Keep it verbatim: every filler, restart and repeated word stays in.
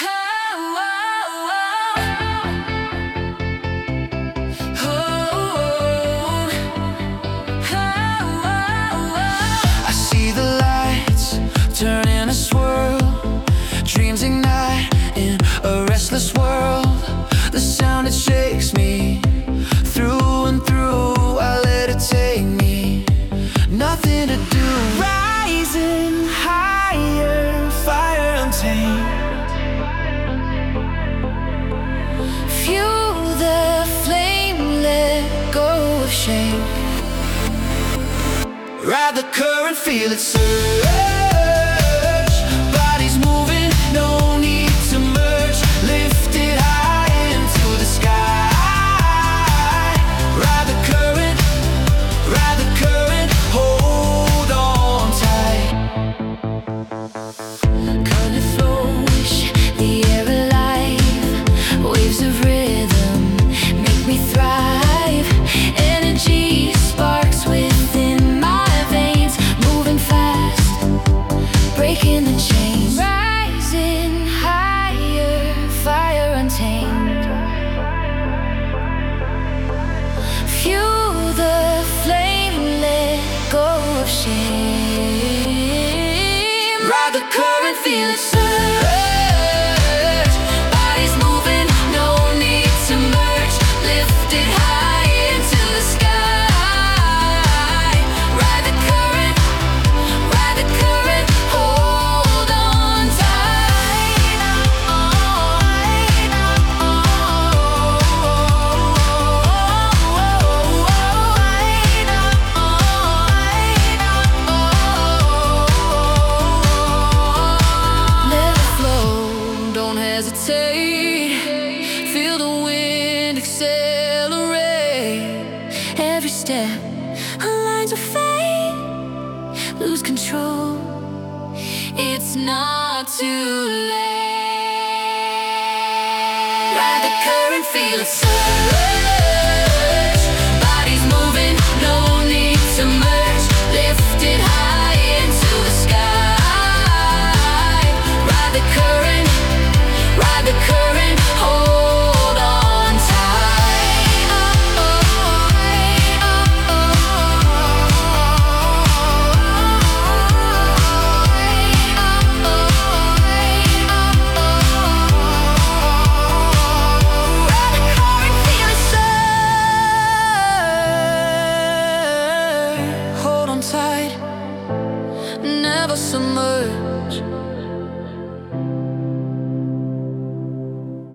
I see the lights turn in a swirl, dreams ignite in a restless world. The sound, it shakes me through and through. I let it take me, nothing to do. Rising higher, fire untamed. Fuel the flame, let go of shame. Ride the current, feel it surge. Bodies moving, no need to merge. Lift it high into the sky. Ride the current, ride the current, hold on tight. Color flows, the air alive. Waves of rhythm make me thrive. Energy sparks within my veins, moving fast, breaking the chains. Rising higher, fire untamed. Fuel the flame, let go of shame. Ride the current, feel it surge. Bodies moving, no need to merge. Lift it high into the sky. Ride the current, ride the current, hold on tight. Let it flow, don't hesitate. Feel the wind accelerate. Every step aligns with fate. Lose control, it's not too late. Ride the current, feel it surge.